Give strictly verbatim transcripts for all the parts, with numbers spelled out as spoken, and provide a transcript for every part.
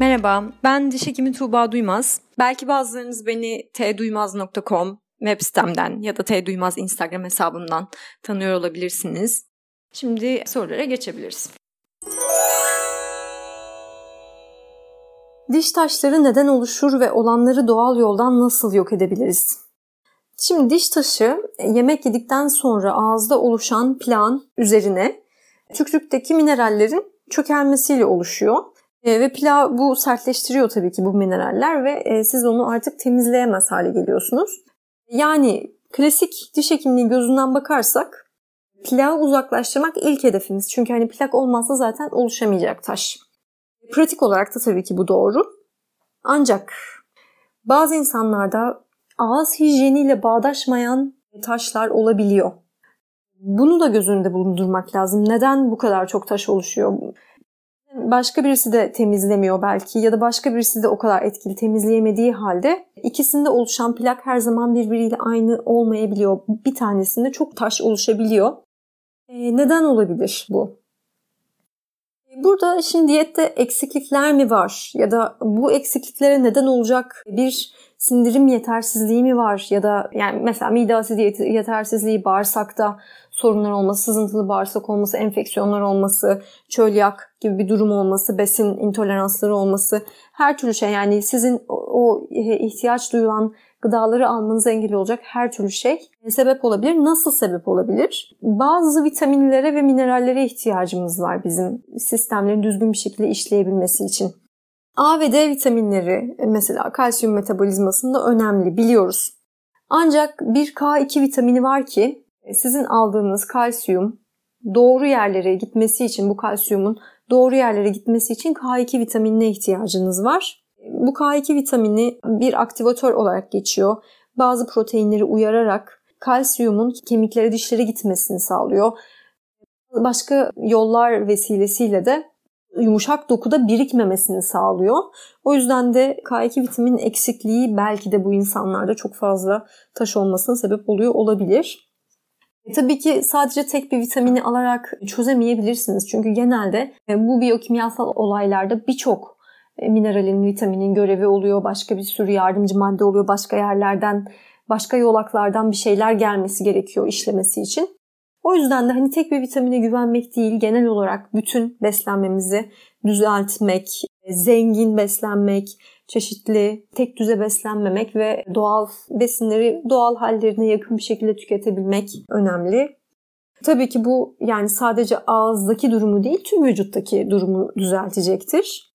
Merhaba, ben diş hekimi Tuğba Duymaz. Belki bazılarınız beni t duymaz nokta com web sitemden ya da tduymaz Instagram hesabımdan tanıyor olabilirsiniz. Şimdi sorulara geçebiliriz. Diş taşları neden oluşur ve olanları doğal yoldan nasıl yok edebiliriz? Şimdi diş taşı yemek yedikten sonra ağızda oluşan plağın üzerine tükürükteki minerallerin çökelmesiyle oluşuyor. E, ve plağı bu sertleştiriyor tabii ki bu mineraller ve e, siz onu artık temizleyemez hale geliyorsunuz. Yani klasik diş hekimliği gözünden bakarsak plağı uzaklaştırmak ilk hedefimiz. Çünkü hani plak olmazsa zaten oluşamayacak taş. Pratik olarak da tabii ki bu doğru. Ancak bazı insanlarda ağız hijyeniyle bağdaşmayan taşlar olabiliyor. Bunu da göz önünde bulundurmak lazım. Neden bu kadar çok taş oluşuyor? Başka birisi de temizlemiyor belki ya da başka birisi de o kadar etkili temizleyemediği halde ikisinde oluşan plak her zaman birbiriyle aynı olmayabiliyor. Bir tanesinde çok taş oluşabiliyor. Ee, neden olabilir bu? Burada şimdi diyette eksiklikler mi var ya da bu eksikliklere neden olacak bir sindirim yetersizliği mi var ya da yani mesela mide asidi yetersizliği, bağırsakta sorunlar olması, sızıntılı bağırsak olması, enfeksiyonlar olması, çölyak gibi bir durum olması, besin intoleransları olması, her türlü şey yani sizin o ihtiyaç duyulan gıdaları almanıza engel olacak her türlü şey sebep olabilir. Nasıl sebep olabilir? Bazı vitaminlere ve minerallere ihtiyacımız var bizim sistemlerin düzgün bir şekilde işleyebilmesi için. A ve D vitaminleri mesela kalsiyum metabolizmasında önemli biliyoruz. Ancak bir K iki vitamini var ki sizin aldığınız kalsiyum doğru yerlere gitmesi için bu kalsiyumun doğru yerlere gitmesi için K iki vitaminine ihtiyacınız var. Bu K iki vitamini bir aktivatör olarak geçiyor. Bazı proteinleri uyararak kalsiyumun kemiklere, dişlere gitmesini sağlıyor. Başka yollar vesilesiyle de yumuşak dokuda birikmemesini sağlıyor. O yüzden de K iki vitaminin eksikliği belki de bu insanlarda çok fazla taş olmasına sebep oluyor olabilir. E, tabii ki sadece tek bir vitamini alarak çözemeyebilirsiniz. Çünkü genelde bu biyokimyasal olaylarda birçok mineralin, vitaminin görevi oluyor. Başka bir sürü yardımcı madde oluyor. Başka yerlerden, başka yolaklardan bir şeyler gelmesi gerekiyor işlemesi için. O yüzden de hani tek bir vitamine güvenmek değil, genel olarak bütün beslenmemizi düzeltmek, zengin beslenmek, çeşitli, tek düze beslenmemek ve doğal besinleri doğal hallerine yakın bir şekilde tüketebilmek önemli. Tabii ki bu yani sadece ağızdaki durumu değil, tüm vücuttaki durumu düzeltecektir.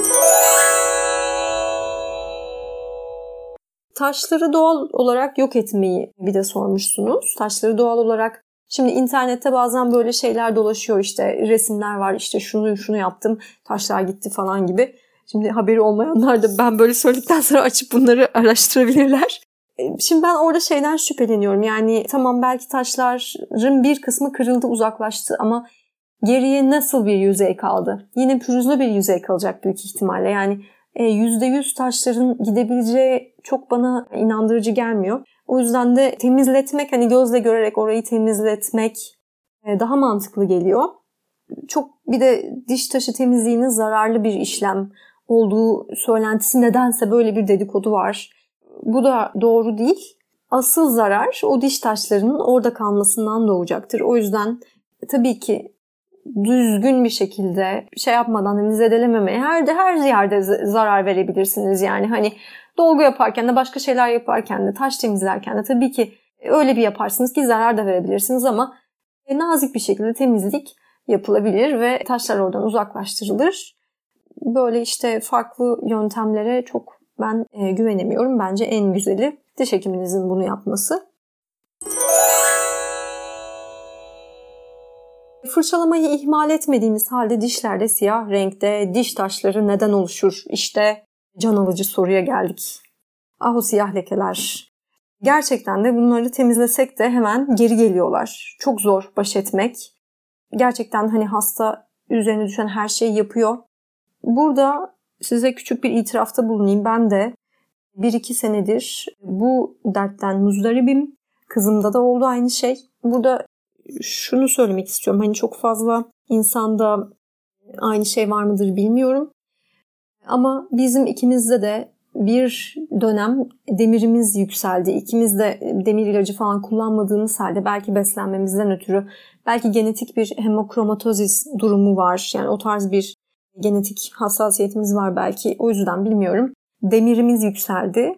Taşları doğal olarak yok etmeyi bir de sormuşsunuz. Taşları doğal olarak şimdi internette bazen böyle şeyler dolaşıyor işte resimler var işte şunu şunu yaptım taşlar gitti falan gibi. Şimdi haberi olmayanlar da ben böyle söyledikten sonra açıp bunları araştırabilirler. Şimdi ben orada şeyden şüpheleniyorum yani tamam belki taşların bir kısmı kırıldı uzaklaştı ama geriye nasıl bir yüzey kaldı? Yine pürüzlü bir yüzey kalacak büyük ihtimalle yani yüzde yüz taşların gidebileceği çok bana inandırıcı gelmiyor. O yüzden de temizletmek hani gözle görerek orayı temizletmek daha mantıklı geliyor. Çok bir de diş taşı temizliğinin zararlı bir işlem olduğu söylentisi nedense böyle bir dedikodu var. Bu da doğru değil. Asıl zarar o diş taşlarının orada kalmasından doğacaktır. O yüzden tabii ki düzgün bir şekilde şey yapmadan hani zedelememeye her de her yerde zarar verebilirsiniz. Yani hani dolgu yaparken de başka şeyler yaparken de taş temizlerken de tabii ki öyle bir yaparsınız ki zarar da verebilirsiniz ama nazik bir şekilde temizlik yapılabilir ve taşlar oradan uzaklaştırılır. Böyle işte farklı yöntemlere çok ben e, güvenemiyorum. Bence en güzeli diş hekiminizin bunu yapması. Fırçalamayı ihmal etmediğimiz halde dişlerde siyah renkte diş taşları neden oluşur? İşte can alıcı soruya geldik. Ah o siyah lekeler. Gerçekten de bunları temizlesek de hemen geri geliyorlar. Çok zor baş etmek. Gerçekten hani hasta üzerine düşen her şeyi yapıyor. Burada size küçük bir itirafta bulunayım. Ben de bir iki senedir bu dertten muzdaribim. Kızımda da oldu aynı şey. Burada şunu söylemek istiyorum. Hani çok fazla insanda aynı şey var mıdır bilmiyorum. Ama bizim ikimizde de bir dönem demirimiz yükseldi. İkimiz de demir ilacı falan kullanmadığımız halde belki beslenmemizden ötürü, belki genetik bir hemokromatozis durumu var. Yani o tarz bir genetik hassasiyetimiz var belki. O yüzden bilmiyorum. Demirimiz yükseldi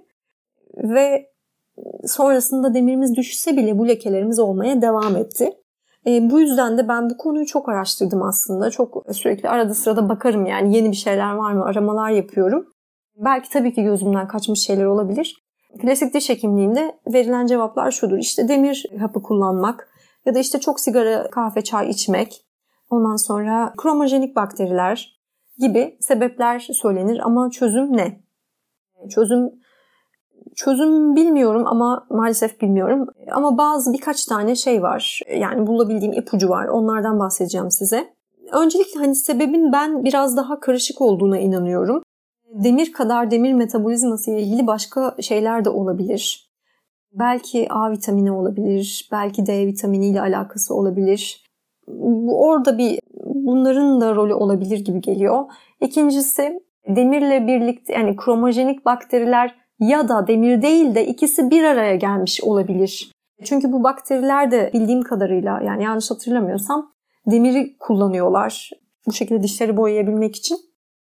ve sonrasında demirimiz düşse bile bu lekelerimiz olmaya devam etti. E, bu yüzden de ben bu konuyu çok araştırdım aslında. Çok sürekli arada sırada bakarım, yani yeni bir şeyler var mı, aramalar yapıyorum. Belki tabii ki gözümden kaçmış şeyler olabilir. Klasik diş hekimliğinde verilen cevaplar şudur: İşte demir hapı kullanmak ya da işte çok sigara, kahve, çay içmek, ondan sonra kromojenik bakteriler gibi sebepler söylenir ama çözüm ne? Çözüm Çözüm bilmiyorum ama maalesef bilmiyorum. Ama bazı birkaç tane şey var. Yani bulabildiğim ipucu var. Onlardan bahsedeceğim size. Öncelikle hani sebebin ben biraz daha karışık olduğuna inanıyorum. Demir kadar demir metabolizması ile ilgili başka şeyler de olabilir. Belki A vitamini olabilir. Belki D vitamini ile alakası olabilir. Bu orada bir bunların da rolü olabilir gibi geliyor. İkincisi, demirle birlikte yani kromojenik bakteriler ya da demir değil de ikisi bir araya gelmiş olabilir. Çünkü bu bakteriler de bildiğim kadarıyla, yani yanlış hatırlamıyorsam, demiri kullanıyorlar bu şekilde dişleri boyayabilmek için.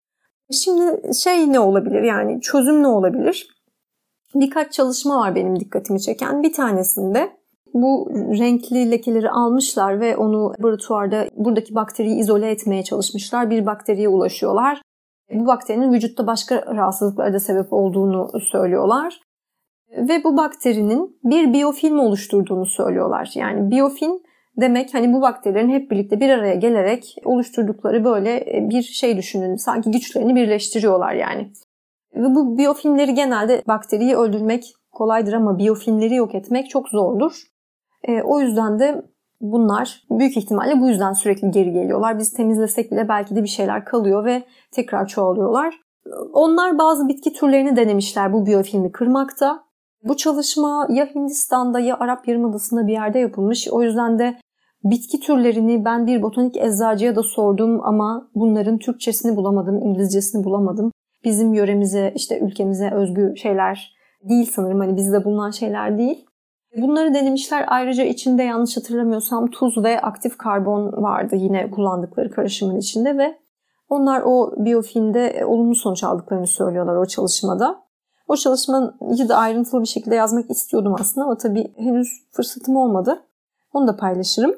Şimdi şey ne olabilir, yani çözüm ne olabilir? Birkaç çalışma var benim dikkatimi çeken. Bir tanesinde bu renkli lekeleri almışlar ve onu laboratuvarda buradaki bakteriyi izole etmeye çalışmışlar. Bir bakteriye ulaşıyorlar. Bu bakterinin vücutta başka rahatsızlıklara da sebep olduğunu söylüyorlar. Ve bu bakterinin bir biyofilm oluşturduğunu söylüyorlar. Yani biyofilm demek hani bu bakterilerin hep birlikte bir araya gelerek oluşturdukları böyle bir şey düşünün. Sanki güçlerini birleştiriyorlar yani. Ve bu biyofilmleri genelde bakteriyi öldürmek kolaydır ama biyofilmleri yok etmek çok zordur. E, o yüzden de bunlar büyük ihtimalle bu yüzden sürekli geri geliyorlar. Biz temizlesek bile belki de bir şeyler kalıyor ve tekrar çoğalıyorlar. Onlar bazı bitki türlerini denemişler bu biyofilmi kırmakta. Bu çalışma ya Hindistan'da ya Arap Yarımadası'nda bir yerde yapılmış. O yüzden de bitki türlerini ben bir botanik eczacıya da sordum ama bunların Türkçesini bulamadım, İngilizcesini bulamadım. Bizim yöremize, işte ülkemize özgü şeyler değil sanırım. Hani bizde bulunan şeyler değil. Bunları denemişler. Ayrıca içinde yanlış hatırlamıyorsam tuz ve aktif karbon vardı yine kullandıkları karışımın içinde ve onlar o biyofilmde olumlu sonuç aldıklarını söylüyorlar o çalışmada. O çalışmayı da ayrıntılı bir şekilde yazmak istiyordum aslında ama tabii henüz fırsatım olmadı. Onu da paylaşırım.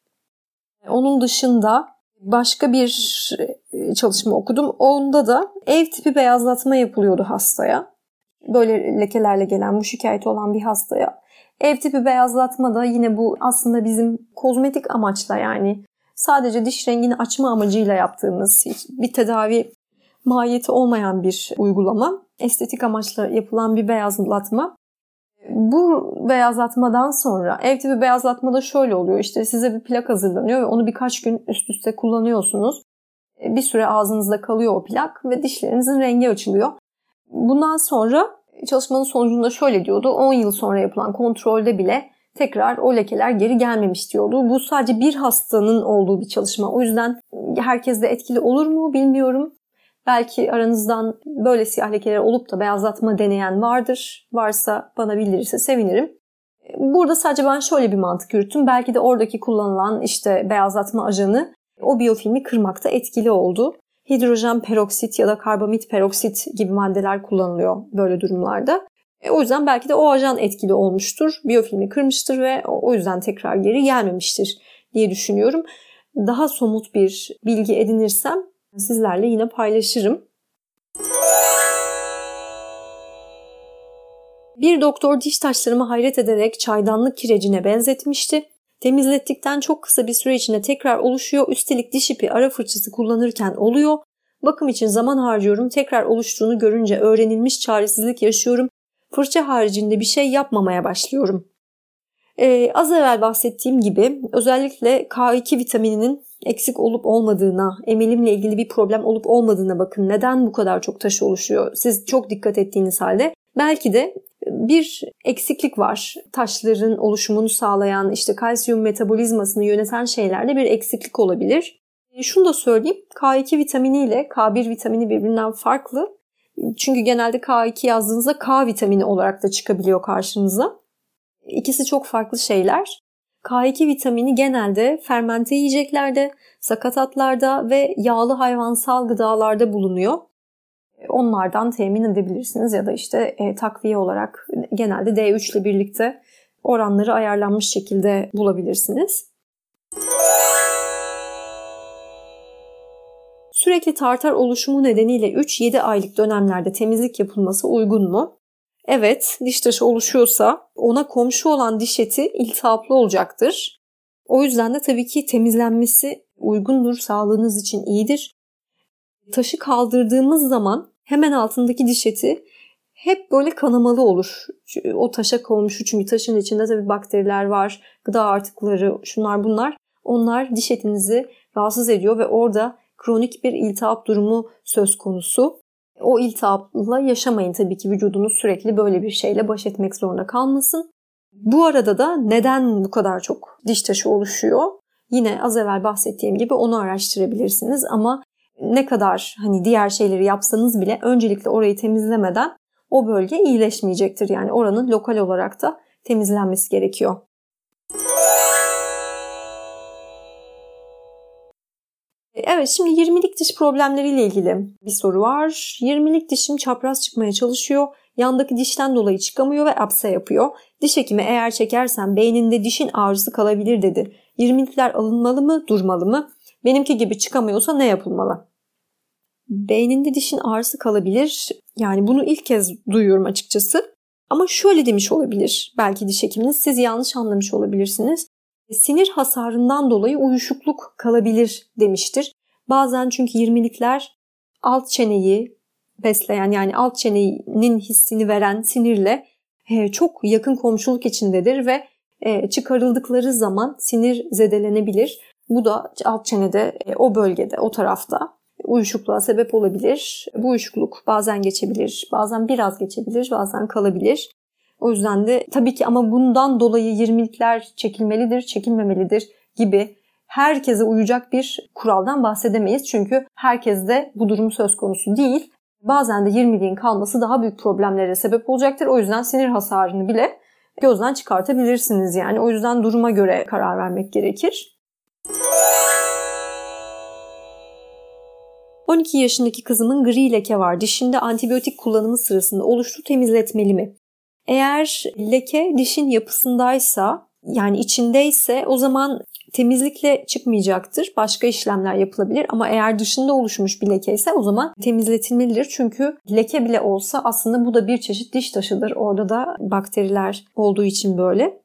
Onun dışında başka bir çalışma okudum. Onda da ev tipi beyazlatma yapılıyordu hastaya. Böyle lekelerle gelen, bu şikayeti olan bir hastaya. Ev tipi beyazlatma da yine bu aslında bizim kozmetik amaçla, yani sadece diş rengini açma amacıyla yaptığımız bir tedavi mahiyeti olmayan bir uygulama. Estetik amaçla yapılan bir beyazlatma. Bu beyazlatmadan sonra ev tipi beyazlatmada şöyle oluyor. İşte size bir plak hazırlanıyor ve onu birkaç gün üst üste kullanıyorsunuz. Bir süre ağzınızda kalıyor o plak ve dişlerinizin rengi açılıyor. Bundan sonra çalışmanın sonucunda şöyle diyordu. on yıl sonra yapılan kontrolde bile tekrar o lekeler geri gelmemiş diyordu. Bu sadece bir hastanın olduğu bir çalışma. O yüzden herkes de etkili olur mu bilmiyorum. Belki aranızdan böyle siyah lekeler olup da beyazlatma deneyen vardır. Varsa bana bildirirse sevinirim. Burada sadece ben şöyle bir mantık yürüttüm. Belki de oradaki kullanılan işte beyazlatma ajanı o biyofilmi kırmakta etkili oldu. Hidrojen peroksit ya da karbamid peroksit gibi maddeler kullanılıyor böyle durumlarda. E, o yüzden belki de o ajan etkili olmuştur. Biyofilmi kırmıştır ve o yüzden tekrar geri gelmemiştir diye düşünüyorum. Daha somut bir bilgi edinirsem sizlerle yine paylaşırım. Bir doktor diş taşlarımı hayret ederek çaydanlık kirecine benzetmişti. Temizlettikten çok kısa bir süre içinde tekrar oluşuyor. Üstelik diş ipi ara fırçası kullanırken oluyor. Bakım için zaman harcıyorum. Tekrar oluştuğunu görünce öğrenilmiş çaresizlik yaşıyorum. Fırça haricinde bir şey yapmamaya başlıyorum. Ee, az evvel bahsettiğim gibi özellikle K iki vitamininin eksik olup olmadığına, emilimle ilgili bir problem olup olmadığına bakın. Neden bu kadar çok taşı oluşuyor? Siz çok dikkat ettiğiniz halde belki de bir eksiklik var. Taşların oluşumunu sağlayan, işte kalsiyum metabolizmasını yöneten şeylerde bir eksiklik olabilir. Şunu da söyleyeyim. K iki vitamini ile K bir vitamini birbirinden farklı. Çünkü genelde K iki yazdığınızda K vitamini olarak da çıkabiliyor karşınıza. İkisi çok farklı şeyler. K iki vitamini genelde fermente yiyeceklerde, sakatatlarda ve yağlı hayvansal gıdalarda bulunuyor. Onlardan temin edebilirsiniz ya da işte e, takviye olarak genelde D üç ile birlikte oranları ayarlanmış şekilde bulabilirsiniz. Sürekli tartar oluşumu nedeniyle üç yedi aylık dönemlerde temizlik yapılması uygun mu? Evet, diş taşı oluşuyorsa ona komşu olan diş eti iltihaplı olacaktır. O yüzden de tabii ki temizlenmesi uygundur, sağlığınız için iyidir. Taşı kaldırdığımız zaman hemen altındaki diş eti hep böyle kanamalı olur. O taşa komşu, çünkü taşın içinde tabii bakteriler var, gıda artıkları, şunlar bunlar. Onlar diş etinizi rahatsız ediyor ve orada kronik bir iltihap durumu söz konusu. O iltihapla yaşamayın tabii ki, vücudunuz sürekli böyle bir şeyle baş etmek zorunda kalmasın. Bu arada da neden bu kadar çok diş taşı oluşuyor? Yine az evvel bahsettiğim gibi onu araştırabilirsiniz ama ne kadar hani diğer şeyleri yapsanız bile öncelikle orayı temizlemeden o bölge iyileşmeyecektir. Yani oranın lokal olarak da temizlenmesi gerekiyor. Evet, şimdi yirmilik diş problemleriyle ilgili bir soru var. yirmilik dişim çapraz çıkmaya çalışıyor. Yandaki dişten dolayı çıkamıyor ve apse yapıyor. Diş hekimi eğer çekersem beyninde dişin ağrısı kalabilir dedi. yirmilikler alınmalı mı, durmalı mı? Benimki gibi çıkamıyorsa ne yapılmalı? Beyninde dişin ağrısı kalabilir. Yani bunu ilk kez duyuyorum açıkçası. Ama şöyle demiş olabilir belki diş hekiminiz. Siz yanlış anlamış olabilirsiniz. Sinir hasarından dolayı uyuşukluk kalabilir demiştir. Bazen çünkü yirmilikler alt çeneyi besleyen, yani alt çenenin hissini veren sinirle çok yakın komşuluk içindedir ve çıkarıldıkları zaman sinir zedelenebilir. Bu da alt çenede, o bölgede, o tarafta uyuşukluğa sebep olabilir. Bu uyuşukluk bazen geçebilir, bazen biraz geçebilir, bazen kalabilir. O yüzden de tabii ki ama bundan dolayı yirmilikler çekilmelidir, çekilmemelidir gibi herkese uyacak bir kuraldan bahsedemeyiz. Çünkü herkeste bu durum söz konusu değil. Bazen de yirmiliğin kalması daha büyük problemlere sebep olacaktır. O yüzden sinir hasarını bile gözden çıkartabilirsiniz. Yani o yüzden duruma göre karar vermek gerekir. on iki yaşındaki kızımın gri leke var. Dişinde antibiyotik kullanımı sırasında oluştu, temizletmeli mi? Eğer leke dişin yapısındaysa, yani içindeyse o zaman temizlikle çıkmayacaktır. Başka işlemler yapılabilir ama eğer dışında oluşmuş bir leke ise o zaman temizletilmelidir. Çünkü leke bile olsa aslında bu da bir çeşit diş taşıdır. Orada da bakteriler olduğu için böyle.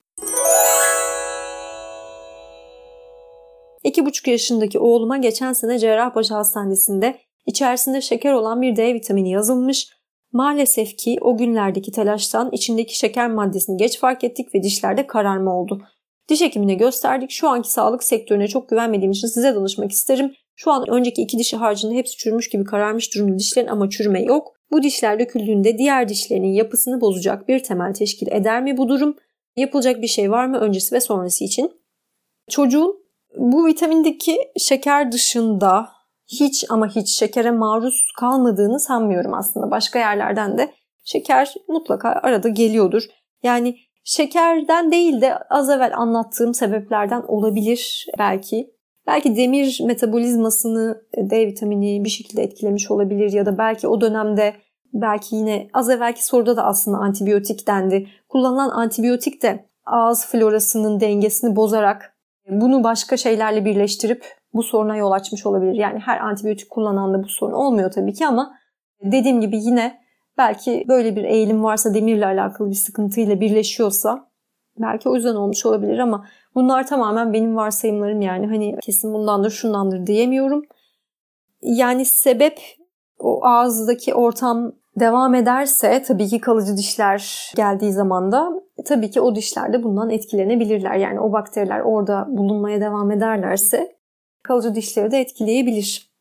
iki buçuk yaşındaki oğluma geçen sene Cerrahpaşa Hastanesi'nde içerisinde şeker olan bir D vitamini yazılmış. Maalesef ki o günlerdeki telaştan içindeki şeker maddesini geç fark ettik ve dişlerde kararma oldu. Diş hekimine gösterdik. Şu anki sağlık sektörüne çok güvenmediğim için size danışmak isterim. Şu an önceki iki dişi haricinde hepsi çürümüş gibi kararmış durumda dişlerin ama çürüme yok. Bu dişler döküldüğünde diğer dişlerinin yapısını bozacak bir temel teşkil eder mi bu durum? Yapılacak bir şey var mı öncesi ve sonrası için? Çocuğun bu vitamindeki şeker dışında hiç ama hiç şekere maruz kalmadığını sanmıyorum aslında. Başka yerlerden de şeker mutlaka arada geliyordur. Yani şekerden değil de az evvel anlattığım sebeplerden olabilir belki. Belki demir metabolizmasını D vitamini bir şekilde etkilemiş olabilir ya da belki o dönemde belki yine az evvelki soruda da aslında antibiyotik dendi. Kullanılan antibiyotik de ağız florasının dengesini bozarak bunu başka şeylerle birleştirip bu soruna yol açmış olabilir. Yani her antibiyotik kullanan da bu sorun olmuyor tabii ki ama dediğim gibi yine belki böyle bir eğilim varsa, demirle alakalı bir sıkıntıyla birleşiyorsa belki o yüzden olmuş olabilir ama bunlar tamamen benim varsayımlarım, yani hani kesin bundandır şundandır diyemiyorum. Yani sebep o ağızdaki ortam devam ederse tabii ki kalıcı dişler geldiği zaman da tabii ki o dişler de bundan etkilenebilirler. Yani o bakteriler orada bulunmaya devam ederlerse kalıcı dişleri de etkileyebilir.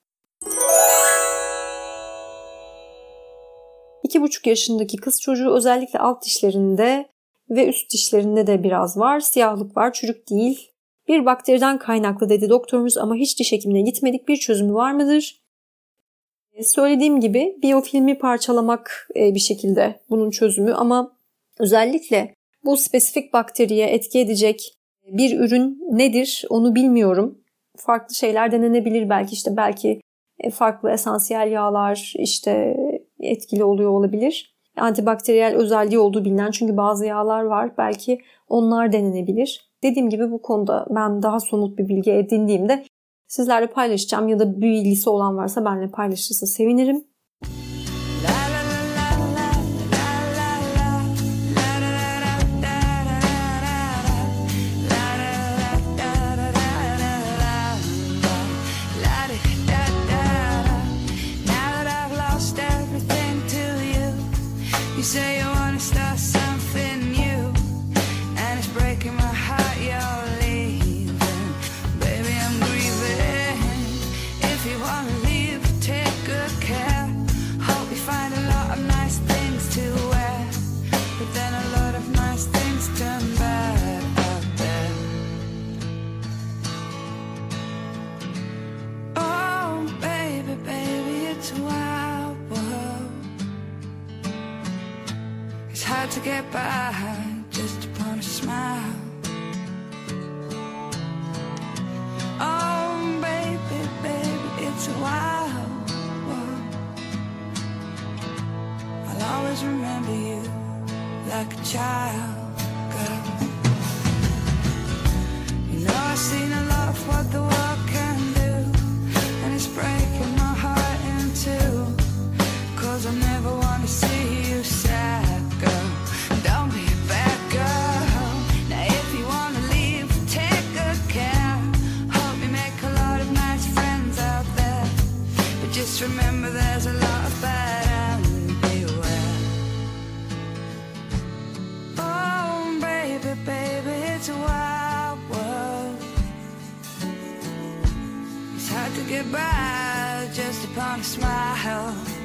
iki buçuk yaşındaki kız çocuğu özellikle alt dişlerinde ve üst dişlerinde de biraz var. Siyahlık var, çürük değil. Bir bakteriden kaynaklı dedi doktorumuz ama hiç diş hekimine gitmedik. Bir çözümü var mıdır? Söylediğim gibi biyofilmi parçalamak bir şekilde bunun çözümü ama özellikle bu spesifik bakteriye etki edecek bir ürün nedir onu bilmiyorum. Farklı şeyler denenebilir belki işte belki farklı esansiyel yağlar işte etkili oluyor olabilir. Antibakteriyel özelliği olduğu bilinen çünkü bazı yağlar var belki onlar denenebilir. Dediğim gibi bu konuda ben daha somut bir bilgi edindiğimde sizlerle paylaşacağım ya da bir bilgisi olan varsa benimle paylaşırsa sevinirim. To get by just upon a smile. Oh baby, baby, it's a wild world. I'll always remember you like a child, girl. You know I've seen a lot of what the world can do, and it's breaking my heart in two, 'cause I never want to see you sad, girl. Don't be a bad girl. Now if you wanna leave, take good care. Hope you make a lot of nice friends out there, but just remember there's a lot of bad and beware. Oh baby, baby, it's a wild world. It's hard to get by just upon a smile.